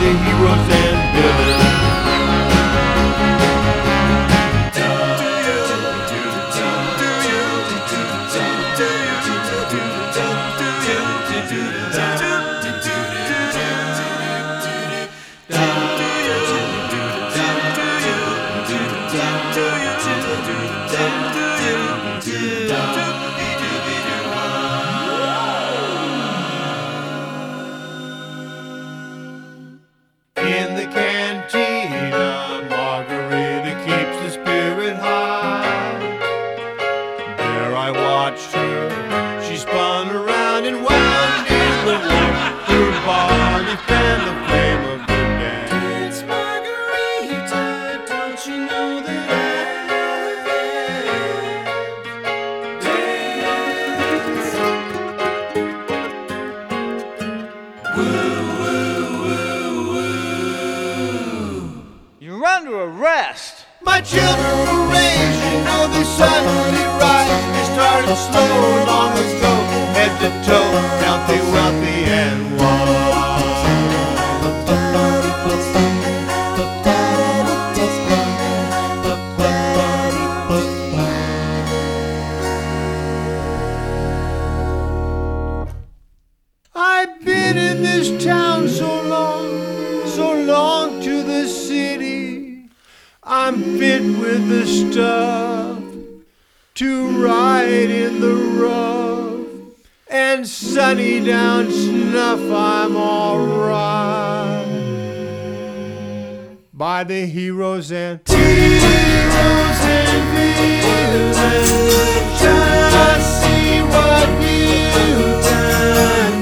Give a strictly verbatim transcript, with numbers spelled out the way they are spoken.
the heroes and villains. In the cantina, Margarita keeps the spirit high. There I watched her, she spun around and wound in the warm. Her body fanned the flame of the dance. It's Margarita, don't you know that I dance? You're under arrest. My children were raised, you know they suddenly rise. They started slow, long ago, head to toe, healthy, wealthy, and wise. I've been in this town so long, so long to the city. I'm fit with the stuff to ride in the rough, and sunny down snuff I'm alright. By the heroes and heroes and villains, just see what you've done.